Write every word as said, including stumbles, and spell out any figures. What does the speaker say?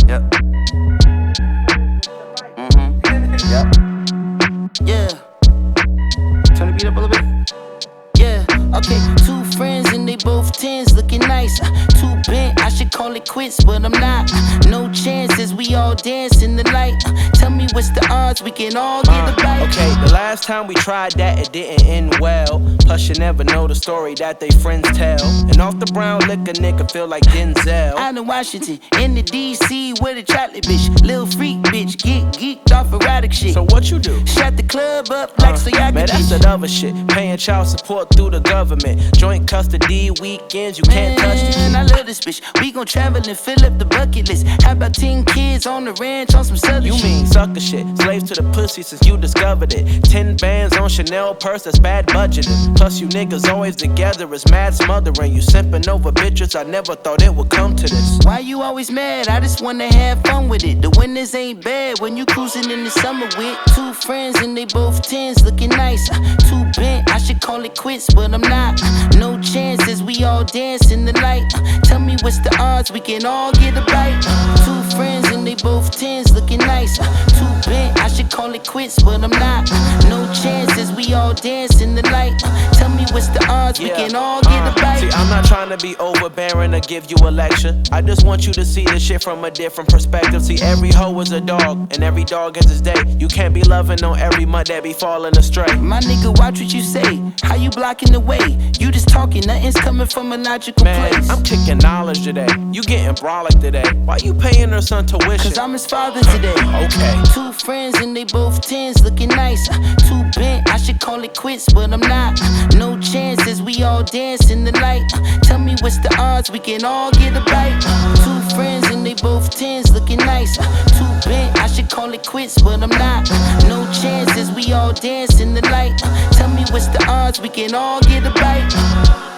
Yep. Mm-hmm. Yep. Yeah. Turn the beat up a little bit. Yeah. Okay. Two friends and they both tens, looking nice. Too bent, I should call it quits, but I'm not. No chances, we all dance in the light. Tell me what's the odds, we can all get uh, a bite. Okay, the last time we tried that, it didn't end well. Plus you never know the story that they friends tell. And off the brown liquor, nigga feel like Denzel. Out in Washington, in the D C with a chocolate bitch. Lil freak bitch, get geeked off erotic shit. So what you do? Shut the club up like uh, so y'all Man, that's that other shit. Paying child support through the government. Joint custody weekends, you can't touch the Man, I love this bitch. We gon' travel and fill up the bucket list. How about ten kids on the ranch on some southern You shit? mean sucker shit. Slaves to the pussy since you discovered it. Ten bands on Chanel purse, that's bad budgeting. Plus you niggas always together, it's mad smothering. You simping over bitches, I never thought it would come to this. Why you always mad? I just wanna have fun with it. The winters ain't bad when you cruising in the summer with two friends and they both tens, looking nice. Too bent, I should call it quits, but I'm not. No chances, we all dance in the light. Tell me what's the odds, we can all get a bite. Two friends and they both tens, looking nice. Too bent, I should call it quits, but I'm not. No chances, we all dance in the light. Tell me what's the odds, we can all get a bite. See, I'm not trying to be overbearing or give you a lecture. I just want you to see this shit from a different perspective. See, every hoe is a dog, and every dog has his day. You can't be loving on every mud that be falling astray. My nigga, watch what you say. How you blocking the way? You just talking, nothing's coming from a logical Man, place. I'm kicking knowledge today. You getting brolic today. Why you paying her son tuition? Cause I'm his father today. Okay. Two friends and they both tens, looking nice. Too bent, I should call it quits, but I'm not. No chances, we all dance in the light. Tell me what's the odds, we can all get a bite. Two friends and they both tens, looking nice. Too bent, I should call it quits, but I'm not. No chances, we all dance in the light. Tell me what's the odds, we can all get a bite.